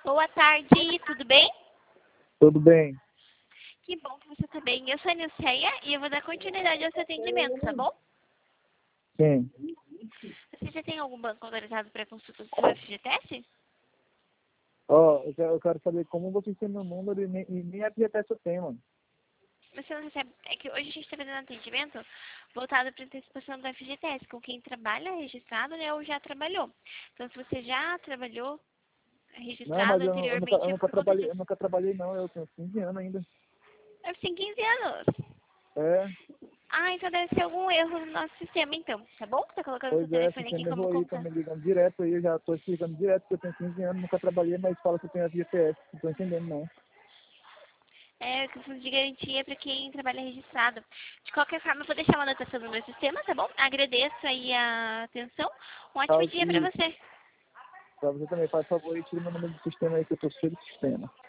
Boa tarde, tudo bem? Tudo bem? Que bom que você está bem. Eu sou a Nilceia e eu vou dar continuidade ao seu atendimento, tá bom? Sim. Você já tem algum banco autorizado para consulta do seu FGTS? Eu quero saber como você tem meu número e nem FGTS eu tenho, mano. Você não recebe... É que hoje a gente está fazendo atendimento voltado para a antecipação do FGTS, com quem trabalha registrado, né, ou já trabalhou. Então, se você já trabalhou Não, registrado mas eu nunca, anteriormente, eu é nunca por conta trabalhei, eu disso. nunca trabalhei não, eu tenho 15 anos ainda. Eu tenho 15 anos. É, Ah, então deve ser algum erro no nosso sistema, então, tá bom? Tá colocando seu pois é, telefone você aqui me como errou aí, tá conta. me ligando direto aí, eu já tô explicando direto que eu tenho 15 anos, nunca trabalhei, mas fala que eu tenho FGTS, não tô entendendo não. É, questão de garantia para quem trabalha registrado. De qualquer forma, eu vou deixar uma anotação no meu sistema, tá bom? Agradeço aí a atenção. Um ótimo dia para E você. pra você também, faz favor e tira meu número do sistema aí que eu tô cheio de sistema.